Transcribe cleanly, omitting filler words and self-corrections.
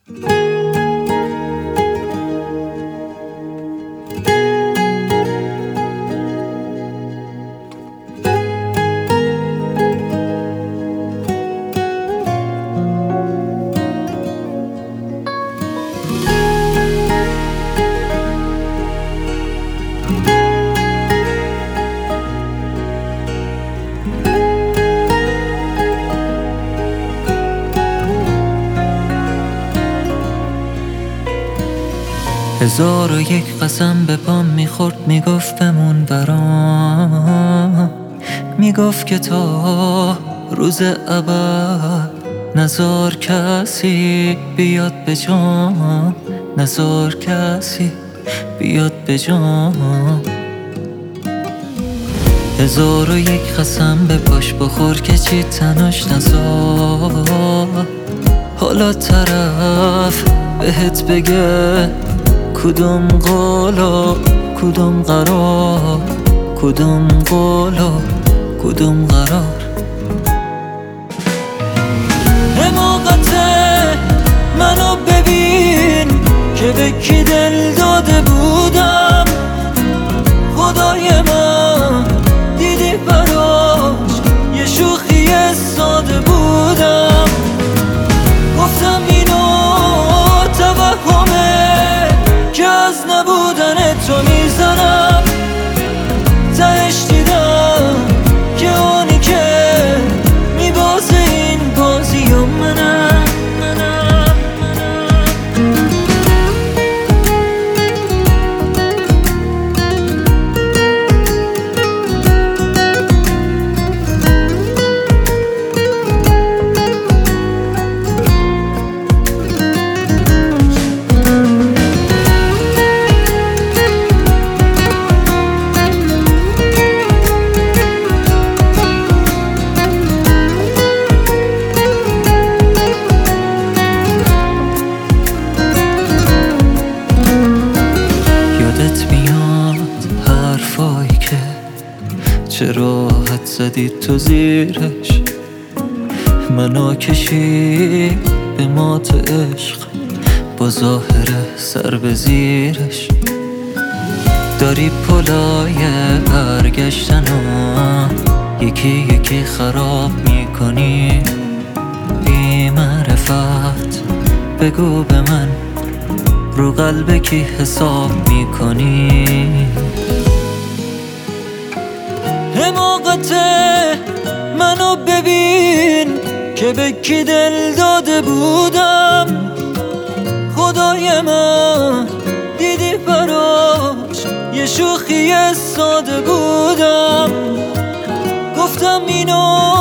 هزار و یک قسم به پام میخورد، میگفت بمون برام، میگفت که تا روز ابد نزار کسی بیاد به جام، نزار کسی بیاد به جام. هزار و یک قسم به پاش بخور که چی تناش نزار، حالا طرف بهت بگه کدوم قولا کدوم قرار، کدوم قولا کدوم قرار. حماقته منو ببین که به کی دل داده بودم، خدای من دیدی براش یه شوخی ساده بودم. گفتم اینو توهمه که از نبودن تو میزنم، تهش دیدم که اونی که میبازه این بازی و منم. چه راحت زدی تو زیرش، منو کشی به مات عشق با ظاهر سر به زیرش. داری پلای برگشتن و یکی یکی خراب میکنی، بی معرفت بگو به من رو قلب کی حساب میکنی. حماقته منو ببین که به کی دل داده بودم، خدای من دیدی براش یه شوخی ساده بودم. گفتم اینو